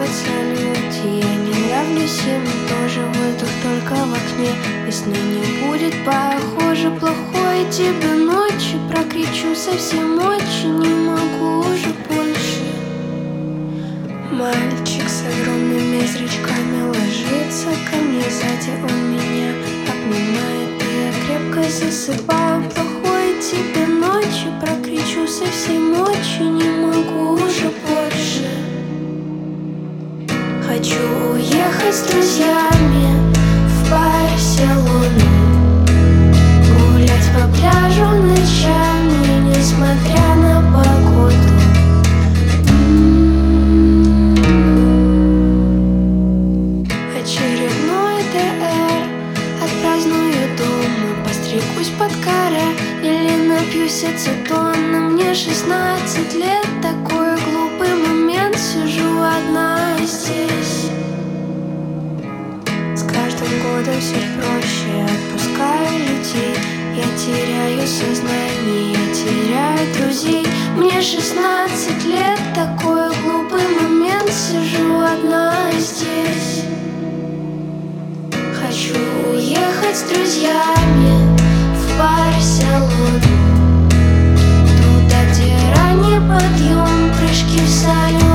улыбаются люди. Я не нравлюсь им, тоже воздух только в окне. Весны не будет, похоже, плохой тебе ночи. Прокричу совсем очень, не могу уже больше. Мальчик с огромными зрачками ложится ко мне сзади, он меня обнимает, и я крепко засыпаю. Плохой тебе ночи, прокричу совсем очень, не могу уже больше. Хочу уехать с друзьями в Барселону, гулять по пляжу ночами, несмотря на погоду. Очередной ТР отпраздную дома, постригусь под каре или напьюсь ацетона. Мне 16 лет, такой глупый момент, сижу одна здесь. С каждым годом все проще, отпускаю людей. Я теряю сознание, я теряю друзей. Мне 16 лет, такой глупый момент, сижу одна здесь. Хочу уехать с друзьями в Барселону, туда, где ранний подъем, прыжки в соленый